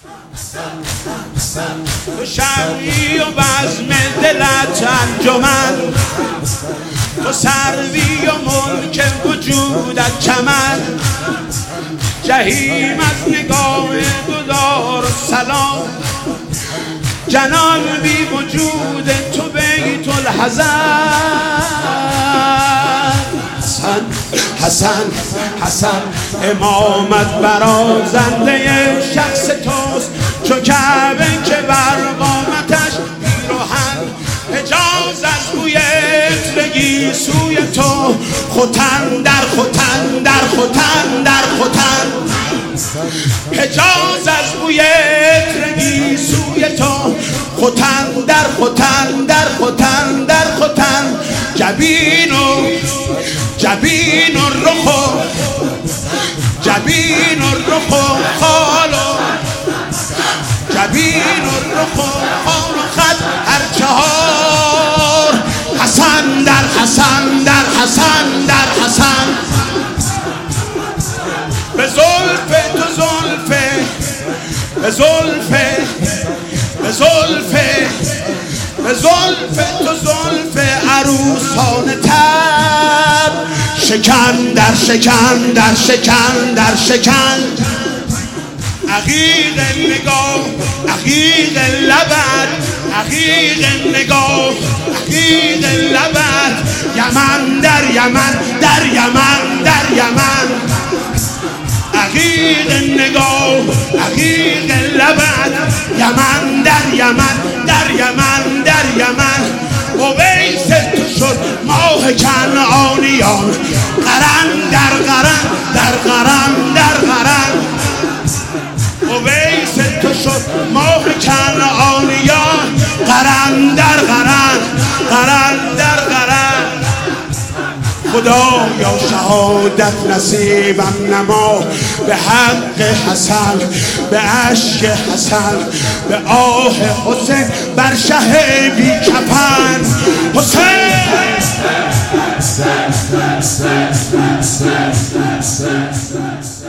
تو شرقی و بزم دلت انجمن، تو سروی و ملک وجودت چمن، جهیم از نگاه دودار سلام، جنان بی وجود تو بیت الحزن. حسن حسن امامت برازنده شخص توست، چو کعبه که بر قامتش پیراهن، حجاز از بوی عطرگی سوی تو، ختن در ختن در ختن در ختن، حجاز از بوی عطرگی سوی تو، ختن در ختن در ختن در ختن، جبین و رخ و جبین و رخ و خال و جبین و رخ و خال و خط هر چهار، حسن در حسن در حسن در حسن، به زلف تو زلفه، به زلفه به زلفه به زلف تو زلف عروسان تب، شکن در شکن در شکن در شکن، عقیق نگاه عقیق لبت، عقیق نگاه عقیق لبت، یمن در یمن در یمن در یمن، عقیق نگاه عقیق لبت، یمن در یمن در یمن در یمن، اویس تو شد ماه کنعانیان، قرن در قرن در قرن در قرن، اویس تو شد ماه کنعانیان، قرن در قرن قرن در قرن. خدایا شهادت نصیبم نما، به حق حسن به اشک حسن، به آه حسین بر شه بی کفن، حسین